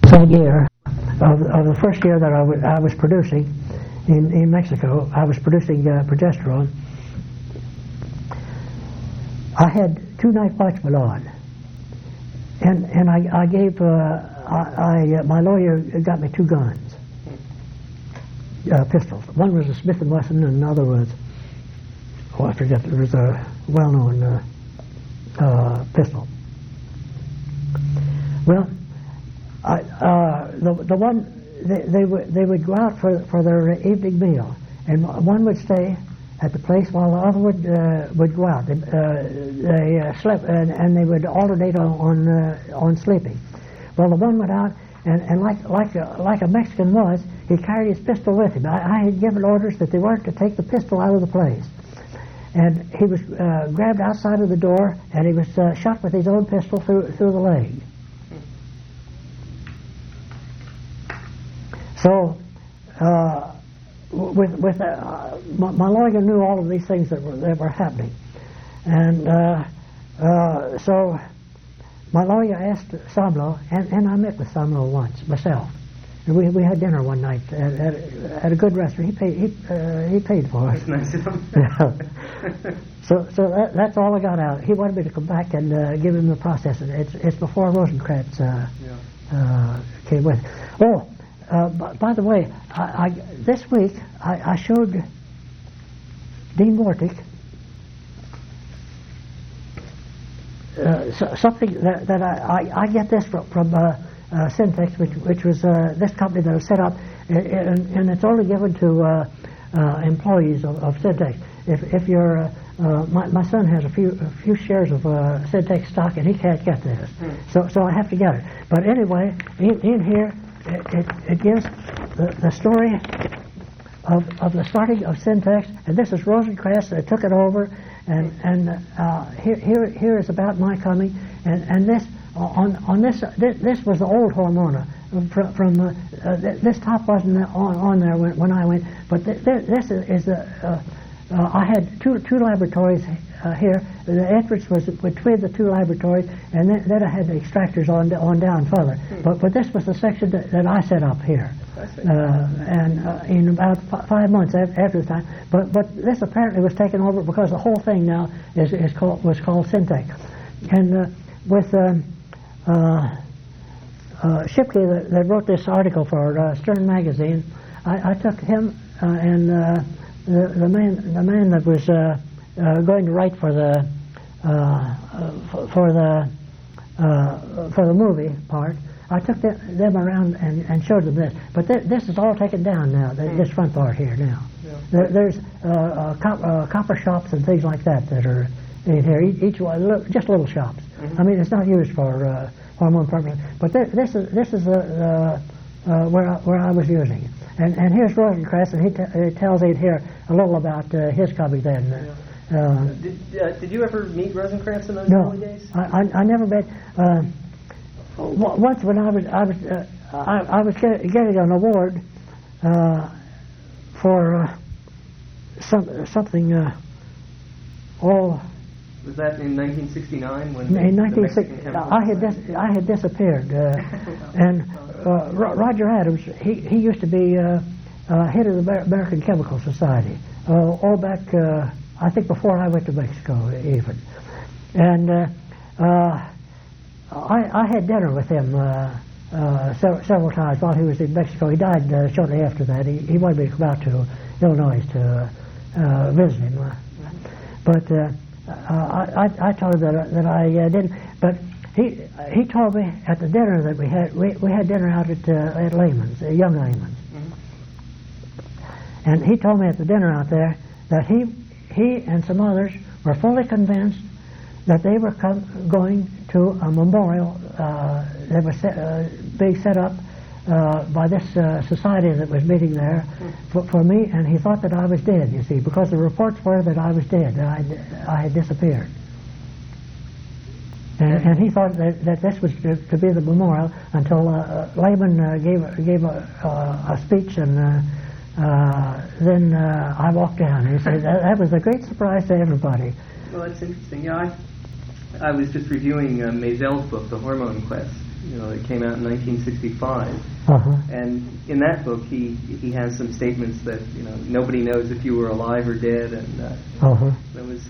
second year of the first year that I was producing in Mexico, I was producing progesterone. I had 2 night watchmen on, and I gave my lawyer got me 2 guns, pistols. One was a Smith & Wesson, and another was, I forget. It was a well-known pistol. Well, the one they would go out for their evening meal, and one would stay at the place while the other would go out. They slept, and they would alternate on sleeping. Well, the one went out, and like a Mexican was, he carried his pistol with him. I had given orders that they weren't to take the pistol out of the place. And he was grabbed outside of the door, and he was shot with his own pistol through the leg. So, my lawyer knew all of these things that were happening, and so my lawyer asked Samlo, and I met with Samlo once myself, and we had dinner one night at a good restaurant. He paid for it. That's nice of him. Yeah. So that's all I got out. He wanted me to come back and give him the process. It's before Rosencrantz came with. Oh. By the way, this week I showed Dean Mortick something that I get this from Syntex, which was this company that was set up, and it's only given to employees of Syntex. If you're my son has a few shares of Syntex stock, and he can't get this, so I have to get it. But anyway, in here. It gives the story of the starting of Syntex, and this is Rosencrantz that took it over, and here is about my coming, and this on this was the old Hormona from this top wasn't on there when I went, but this is the I had two laboratories here. The entrance was between the 2 laboratories, and then I had the extractors on down further. But this was the section that I set up here, and in about 5 months after the time. But this apparently was taken over because the whole thing now was called Syntex, and with Shipke that wrote this article for Stern magazine, I took him and the man that was going to write for the movie part. I took them around and showed them this. But this is all taken down now. This front part here now. Yeah. There's copper shops and things like that are in here. Each one, just little shops. Mm-hmm. I mean, it's not used for hormone purposes. But this is where I was using it. And here's Rosencrantz, and he tells it here a little about his coming then. Did you ever meet Rosencrantz in those early days? I never met. Once when I was getting an award for something. Was that in 1969 when? In 1960, I had disappeared, and Roger Adams, he used to be head of the American Chemical Society, all back, I think before I went to Mexico even. And I had dinner with him several times while he was in Mexico. He died shortly after that. He wanted me to come out to Illinois to visit him. But I told him that I didn't. But he told me at the dinner that we had dinner out at Lehman's, Young Lehman's. Mm-hmm. And he told me at the dinner out there that he and some others were fully convinced that they were going to a memorial that was being set up by this society that was meeting there for me, and he thought that I was dead, you see, because the reports were that I was dead, that I had disappeared. And he thought that this was to be the memorial until Lehman gave a speech, and then I walked down. And he said that was a great surprise to everybody. Well, that's interesting. Yeah, I was just reviewing Mazel's book, The Hormone Quest, it came out in 1965. Uh-huh. And in that book, he has some statements that nobody knows if you were alive or dead, and Uh-huh. it was.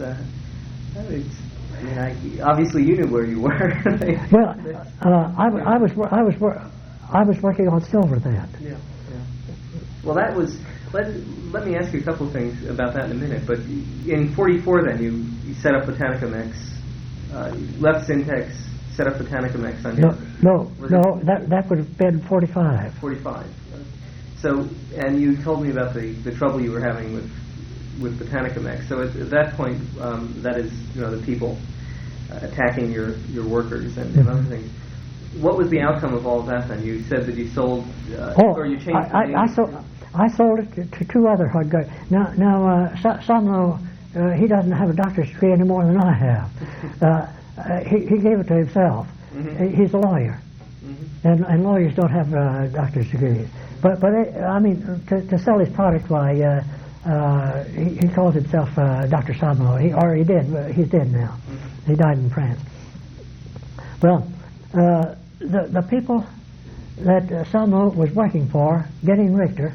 Obviously you knew where you were. Well, I was working on silver then. Yeah. Well, that was. Let me ask you a couple of things about that in a minute. But in '44, then you set up Botanica Mex, left Syntex, set up Botanica Mex on your. No. That would have been 45. 45. So, and you told me about the trouble you were having with Botanica Mex. So at that point, that is, the people attacking your workers and other things. What was the outcome of all of that then? You said that you sold, or you changed the name. I sold it to two other hard guys. Now Somlo, he doesn't have a doctor's degree any more than I have. He gave it to himself. Mm-hmm. He's a lawyer, mm-hmm. and lawyers don't have doctor's degrees. But to sell his product, why he calls himself Dr. Somlo. He did. He's dead now. Mm-hmm. He died in France. Well, the people that Somlo was working for, Getting Richter.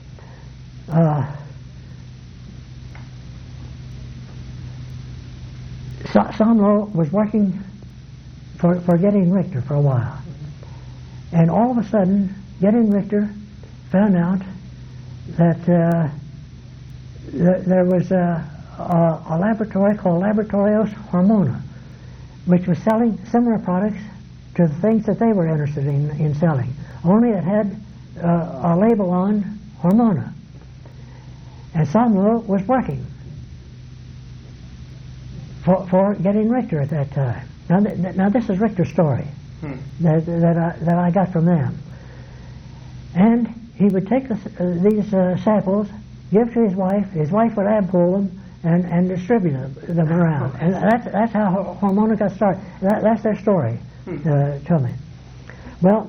Somlo was working for Getting Richter for a while, and all of a sudden, Getting Richter found out that there was a laboratory called Laboratorios Hormona, which was selling similar products to the things that they were interested in selling. Only it had a label on Hormona. And Somlo was working for Getting Richter at that time. Now this is Richter's story that I got from them. And he would take these samples, give to his wife. His wife would ampoule them and distribute them around. And that's how Hormona got started. That's their story to me. Well,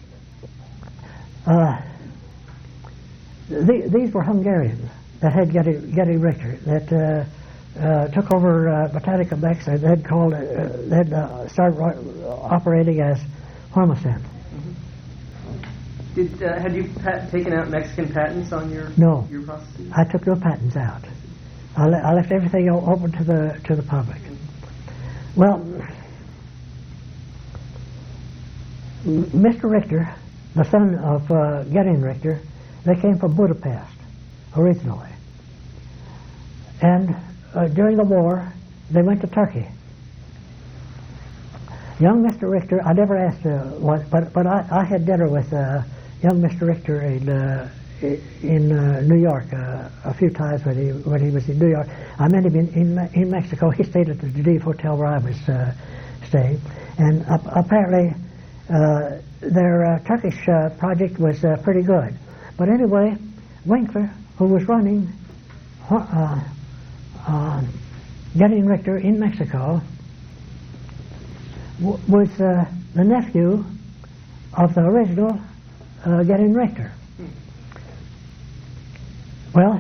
these were Hungarians that had Getting Richter that took over Botanica Mex. They'd started operating as Hormocent. Had you taken out Mexican patents on your processes? I took no patents out. I left everything open to the public. Well, Mr. Richter, the son of Getting Richter, they came from Budapest originally. And during the war, they went to Turkey. Young Mr. Richter, I never asked what, but I had dinner with young Mr. Richter in New York a few times when he was in New York. I met him in Mexico. He stayed at the Geneva Hotel where I was staying. And apparently their Turkish project was pretty good. But anyway, Winkler, who was running Getting Richter in Mexico, was the nephew of the original Getting Richter. Well,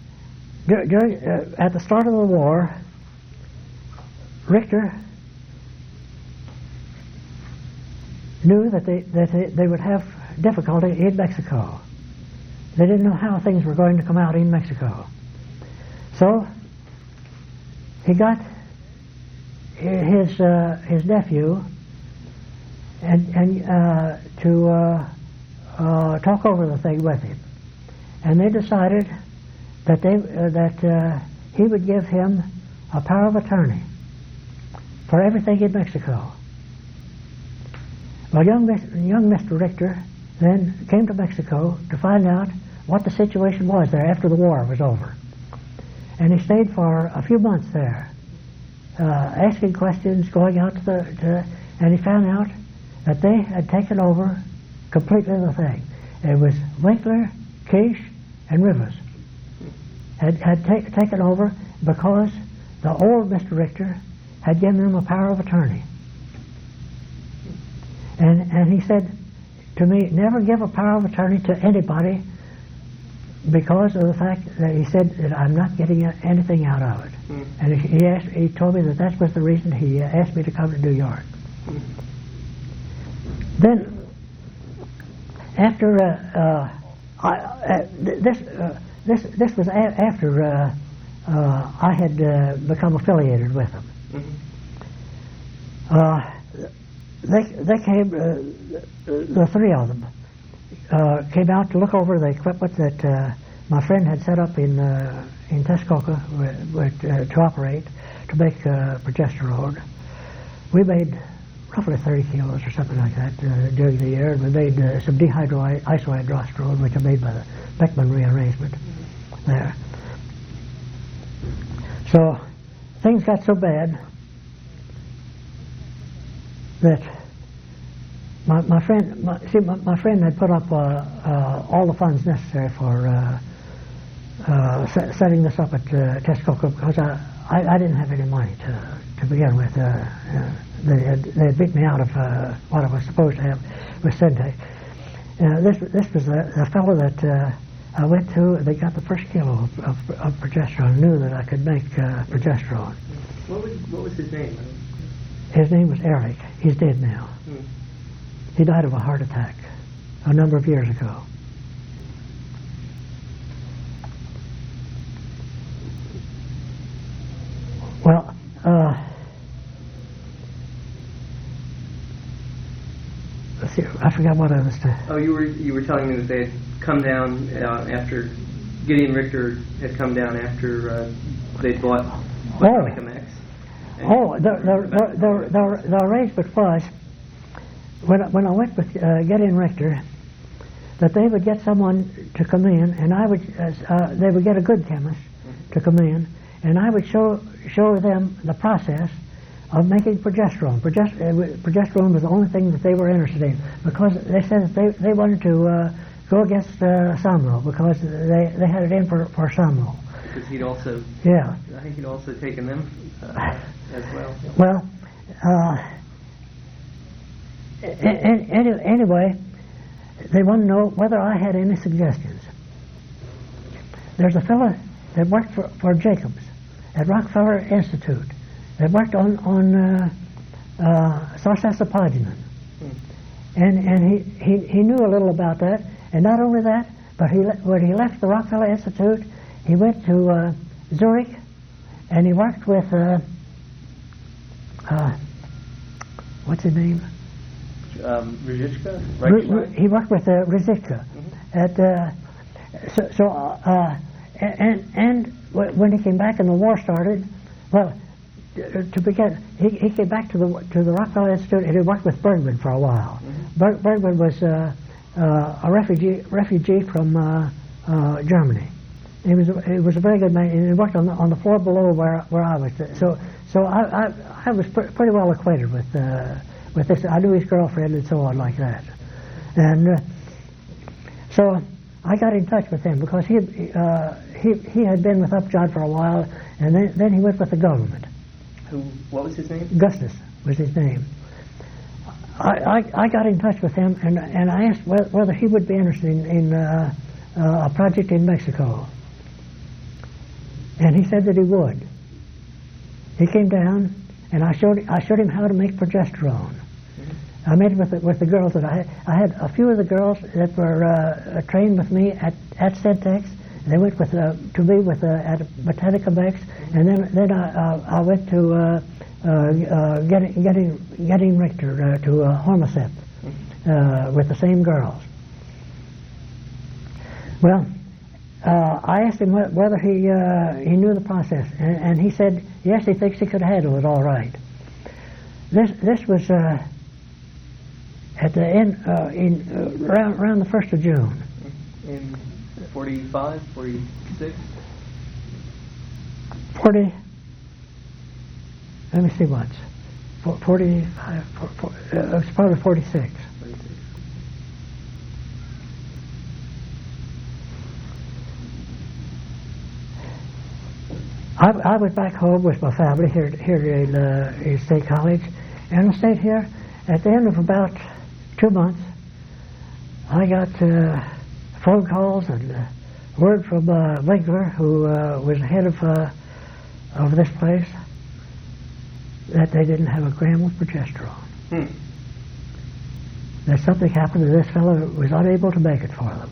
at the start of the war, Richter knew that they would have difficulty in Mexico. They didn't know how things were going to come out in Mexico. So he got his nephew and to talk over the thing with him, and they decided that he would give him a power of attorney for everything in Mexico. Well, young Mr. Richter then came to Mexico to find out what the situation was there after the war was over. And he stayed for a few months there, asking questions, going out and he found out that they had taken over completely the thing. It was Winkler, Kish, and Rivers had taken over because the old Mr. Richter had given them a power of attorney. And he said to me, never give a power of attorney to anybody because of the fact that he said that I'm not getting anything out of it. And he told me that was the reason he asked me to come to New York. Then, after this was after I had become affiliated with them. They came, the three of them, came out to look over the equipment that my friend had set up in Texcoco to operate, to make progesterone. We made roughly 30 kilos or something like that during the year, and we made some dihydroisoandrosterone, which I made by the Beckman rearrangement there. So things got so bad that my friend had put up all the funds necessary for setting this up at Texcoco, because I didn't have any money to begin with. They had beat me out of what I was supposed to have with Centex. This was the fellow that I went to. They got the first kilo of progesterone. Knew that I could make progesterone. What was his name? His name was Eric. He's dead now. He died of a heart attack a number of years ago. Well, let's see, I forgot what I was saying. Oh, you were telling me that they had come down after Gideon Richter had come down after they'd bought Botanica-Mex. The arrangement was, when I went with Gideon Richter, that they would get someone to come in, and they would get a good chemist to come in, and I would show them the process of making progesterone. Progesterone was the only thing that they were interested in, because they said that they wanted to go against Somro, because they had it in for Somro. Because he'd also, yeah, I think he'd also taken them as well. Well, anyway, they want to know whether I had any suggestions. There's a fellow that worked for Jacobs at Rockefeller Institute that worked on sarsaparagine, and he knew a little about that. And not only that, but when he left the Rockefeller Institute, he went to Zurich, and he worked with what's his name? Rizicka? He worked with Rizicka at and when he came back and the war started, well, to begin, he came back to the Rockefeller Institute, and he worked with Bergman for a while. Bergman was a refugee from Germany. He was a very good man, and he worked on the floor below where I was. So I was pretty well acquainted with this. I knew his girlfriend and so on like that, and so I got in touch with him because he had been with Upjohn for a while, and then he went with the government. What was his name? Gustus was his name. I got in touch with him, and I asked whether he would be interested in a project in Mexico. And he said that he would. He came down, and I showed him how to make progesterone. I met with the girls that I had a few of the girls that were trained with me at Centex. They went to be with at Botanica-Mex, and then I went to getting Richter to Hormacet with the same girls. Well, I asked him whether he knew the process, and he said yes, he thinks he could handle it all right. This was at the end around the 1st of June. In 45, 46? 40. Let me see once. 45. It was probably 46. I was back home with my family here in State College, and I stayed here. At the end of about 2 months, I got phone calls and word from Winkler, who was the head of this place, that they didn't have a gram of progesterone. that something happened and this fellow was unable to make it for them.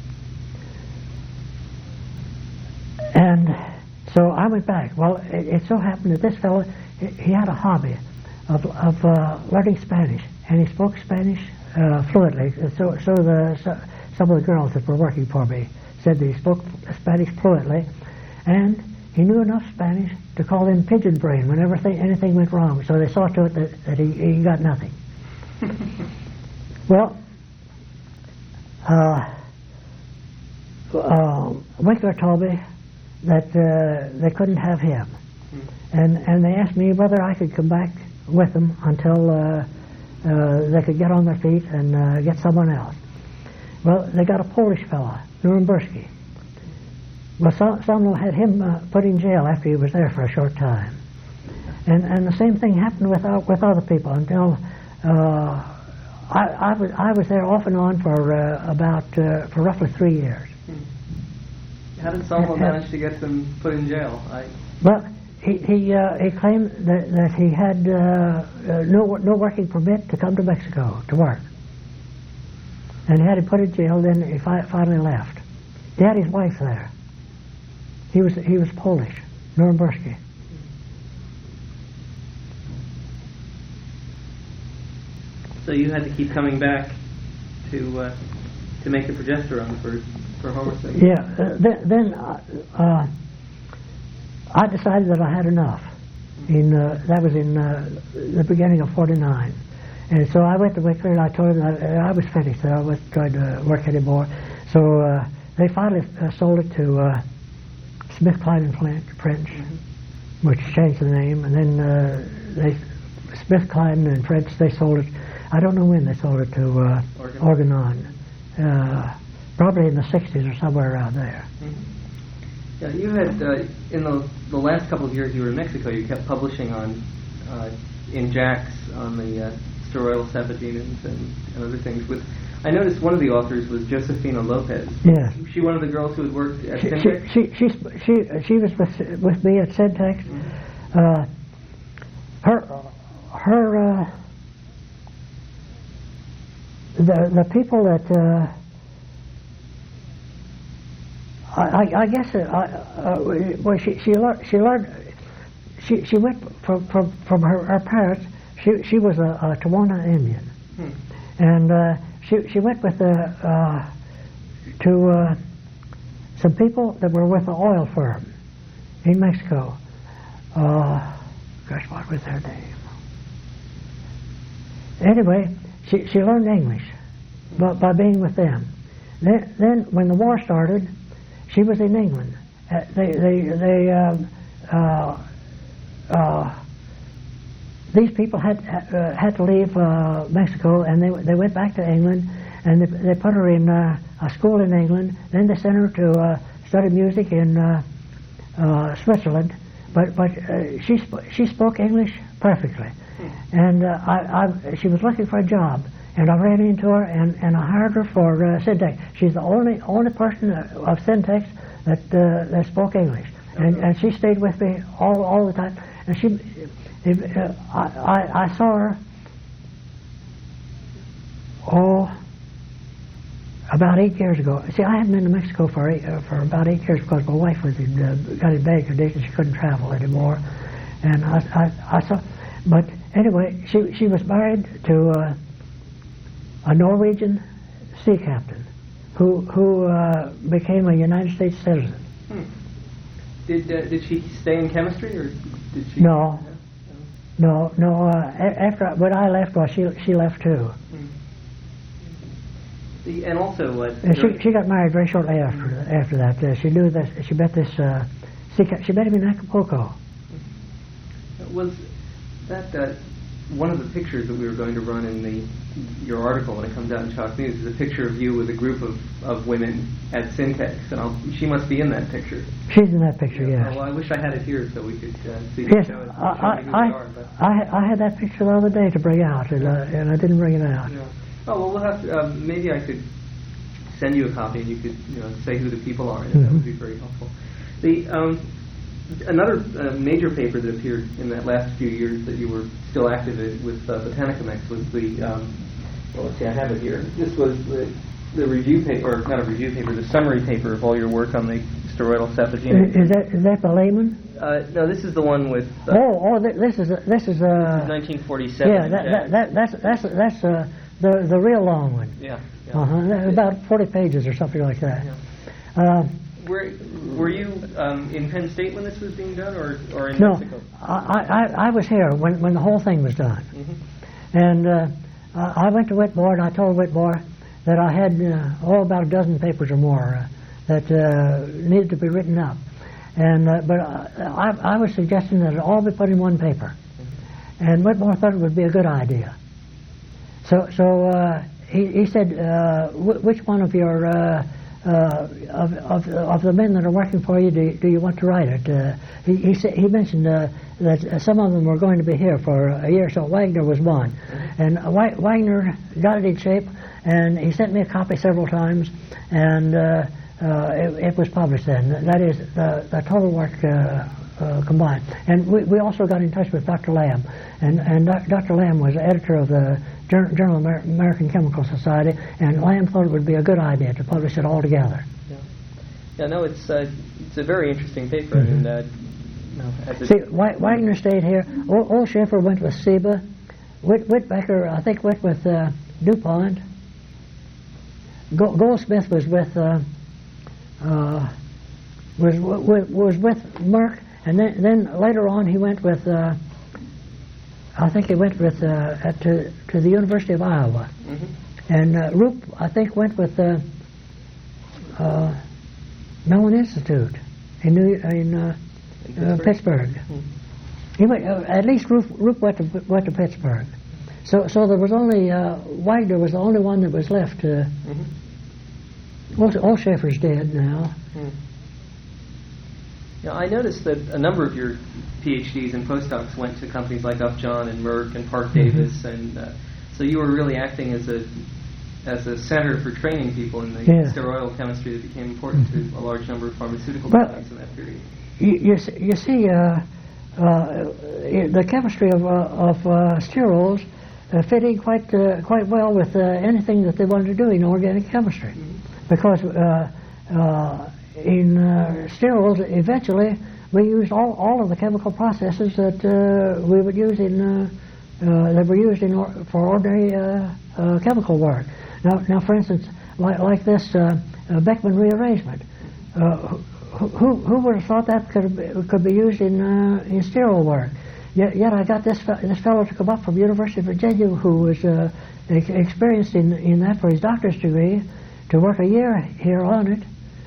And so I went back. Well, it so happened that this fellow, he had a hobby of learning Spanish, and he spoke Spanish fluently. So some of the girls that were working for me said that he spoke Spanish fluently, and he knew enough Spanish to call in pigeon brain whenever anything went wrong. So they saw to it that he got nothing. Well, Winkler told me that they couldn't have him, and they asked me whether I could come back with them until they could get on their feet and get someone else. Well, they got a Polish fella, Nuremberski. Well, someone had him put in jail after he was there for a short time, and the same thing happened with other people until I was there off and on for roughly 3 years. How did someone manage to get them put in jail? Well, he claimed that he had no working permit to come to Mexico to work, and he had him put in jail. Then he finally left. He had his wife there. He was Polish, Nuremberski. So you had to keep coming back to make the progesterone for Homer's sake. Yeah. Then I decided that I had enough. That was in the beginning of '49, and so I went to Winkler and I told him that I was finished. That I wasn't trying to work anymore. So they finally sold it to Smith, Klein and French, which changed the name, and then Smith, Klein and French, they sold it. I don't know when they sold it to Organon. Probably in the 60s or somewhere around there. Yeah, you had in the last couple of years you were in Mexico. You kept publishing on in Jax on the steroidal sapogenins and other things. I noticed one of the authors was Josefina Lopez. Yes. Was she one of the girls who had worked at Syntex? She was with me at Syntex. The people that I guess well she went from her parents. She was a Tawana Indian, and she went with to some people that were with an oil firm in Mexico. Gosh, what was their name? Anyway, she learned English by being with them. Then when the war started, she was in England. These people had to leave Mexico, and they went back to England, and they put her in a school in England. Then they sent her to study music in Switzerland, but she spoke English perfectly, and she was looking for a job, and I ran into her and I hired her for Syntex. She's the only person of Syntex that spoke English, and she stayed with me all the time, and I saw her about 8 years ago. See, I hadn't been to Mexico for about 8 years because my wife got in bad condition. She couldn't travel anymore, and I saw. But anyway, she was married to a Norwegian sea captain who became a United States citizen. Did she stay in chemistry, or did she? No. After when I left, well, she left too. And also, she got married very shortly after that. She knew that she met this. She met him in Acapulco. Was that one of the pictures that we were going to run in your article when it comes out in Shock News? Is a picture of you with a group of women at Syntex, and she must be in that picture. She's in that picture, yes. Well, I wish I had it here so we could see yes, show who they are. I had that picture the other day to bring out, and I didn't bring it out. Yeah. Oh well, we'll have to. Maybe I could send you a copy, and you could say who the people are. And that would be very helpful. Another major paper that appeared in that last few years that you were still active with Botanica Mex was the well, let's see, I have it here. This was the review paper, or not a review paper, the summary paper of all your work on the steroidal sapogenate. Is that the layman? No, this is the one with. This is 1947. Yeah, that's the real long one. Yeah. About 40 pages or something like that. Yeah. Were you in Penn State when this was being done, or in Mexico? No, I was here when the whole thing was done, and I went to Whitmore and I told Whitmore that I had about a dozen papers or more that needed to be written up, and but I was suggesting that it all be put in one paper, and Whitmore thought it would be a good idea. So he said, which one of your of the men that are working for you do you want to write it? He mentioned that some of them were going to be here for a year, so Wagner was one. And Wagner got it in shape, and he sent me a copy several times, and it was published then. That is the total work combined. And we also got in touch with Dr. Lamb, and Dr. Lamb was editor of the Journal of American Chemical Society, and Lamb thought it would be a good idea to publish it all together. Yeah, no, it's a very interesting paper. And see, Wagner stayed here. Old Schaefer went with Seba. Whitbecker, I think, went with DuPont. Goldsmith was with Merck, and then later on he went with. I think he went with to the University of Iowa, and Roop, I think, went with Mellon Institute in Pittsburgh. He went, at least Roop went to Pittsburgh. So there was only Wagner was the only one that was left. All Schaefer's dead now. Yeah, I noticed that a number of your PhDs and postdocs went to companies like Upjohn and Merck and Parke-Davis, and so you were really acting as a center for training people in the steroidal chemistry that became important to a large number of pharmaceutical companies in that period. You see, the chemistry of sterols fit in quite well with anything that they wanted to do in organic chemistry, because in sterols, eventually we used all of the chemical processes that we would use that were used for ordinary chemical work. Now, for instance, like this Beckman rearrangement, who would have thought that could be used in sterol work? Yet I got this fellow to come up from University of Virginia who was experienced in that for his doctor's degree, to work a year here on it.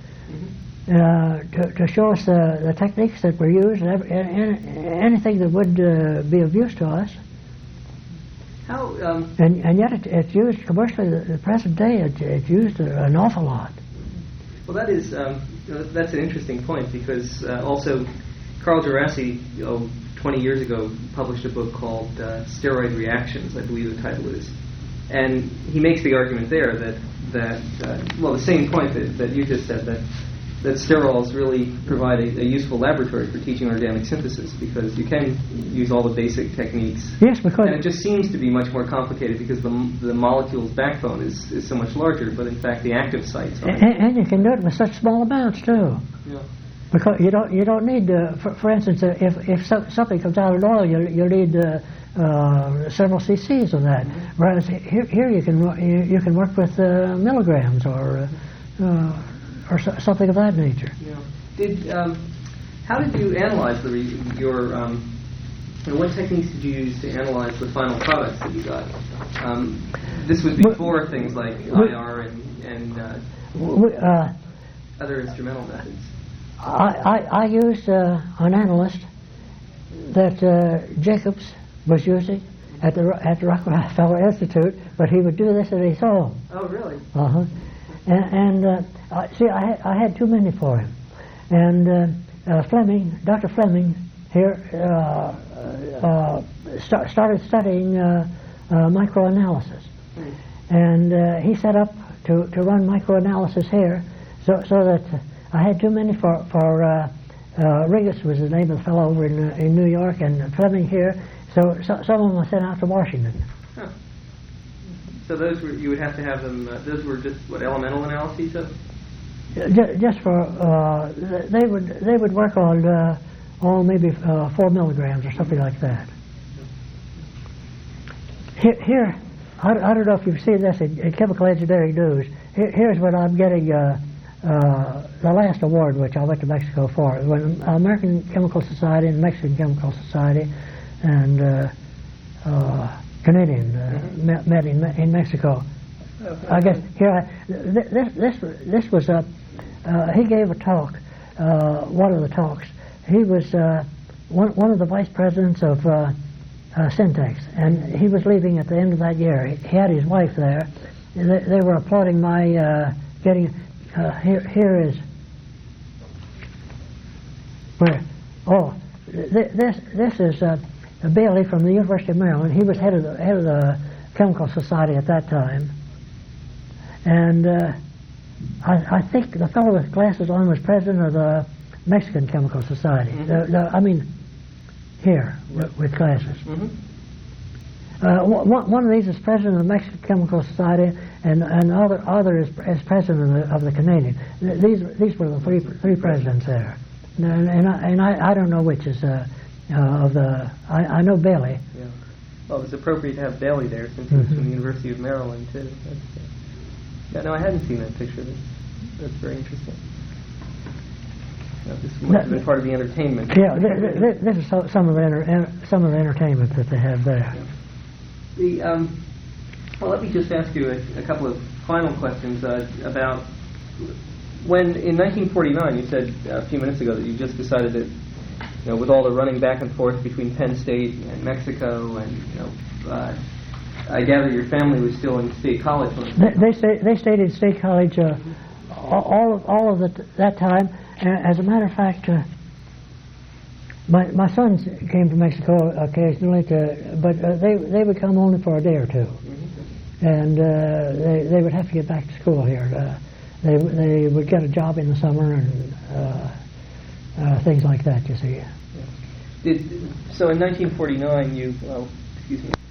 To show us the techniques that were used and anything that would be of use to us. How and yet it's used commercially. At the present day, it's used an awful lot. Well, that is that's an interesting point, because also Carl Djerassi 20 years ago published a book called Steroid Reactions, I believe the title is, and he makes the argument there that the same point that you just said, that sterols really provide a useful laboratory for teaching organic synthesis, because you can use all the basic techniques. Yes, because... And it just seems to be much more complicated because the molecule's backbone is so much larger, but in fact the active sites are... And you can do it with such small amounts, too. Yeah. Because you don't need, for instance, if something comes out of oil, you'll need several cc's of that. Whereas here you can work with milligrams or something of that nature. Yeah. How did you analyze your what techniques did you use to analyze the final products that you got? This was before things like IR and other instrumental methods. I used an analyst that Jacobs was using at the Rockefeller Institute, but he would do this at his home. Oh, really? And see, I had too many for him. And Dr. Fleming here started studying microanalysis. And he set up to run microanalysis here, so that I had too many for Rigas was the name of the fellow over in New York, and Fleming here. So some of them were sent out to Washington. Huh. So those were, you would have to have them. Those were just what, elemental analyses of. Just for they would work on maybe 4 milligrams or something like that. Here I don't know if you've seen this in chemical engineering news. Here's what I'm getting the last award, which I went to Mexico for. When American Chemical Society and Mexican Chemical Society and Canadian met in Mexico. Okay. I guess here this was he gave a talk, one of the talks. He was one of the vice presidents of Syntex, and he was leaving at the end of that year. He had his wife there. They were applauding my getting. Here is where. Oh, this is Bailey from the University of Maryland. He was head of the Chemical Society at that time. And I think the fellow with glasses on was president of the Mexican Chemical Society. I mean, here, with glasses. One of these is president of the Mexican Chemical Society, and other is president of the Canadian. These were the three presidents there. And I don't know which is of the... I know Bailey. Yeah. Well, it was appropriate to have Bailey there since he was from the University of Maryland, too. Yeah, no, I hadn't seen that picture. That's very interesting. This must have been part of the entertainment. Yeah, this is some of the entertainment that they have there. Yeah. Well, let me just ask you a couple of final questions about when, in 1949, you said a few minutes ago that you just decided that, with all the running back and forth between Penn State and Mexico, and I gather your family was still in State College. They stayed in State College all of that time. As a matter of fact, my sons came to Mexico occasionally, but they would come only for a day or two, and they would have to get back to school here. They would get a job in the summer and things like that. You see. So in 1949, excuse me.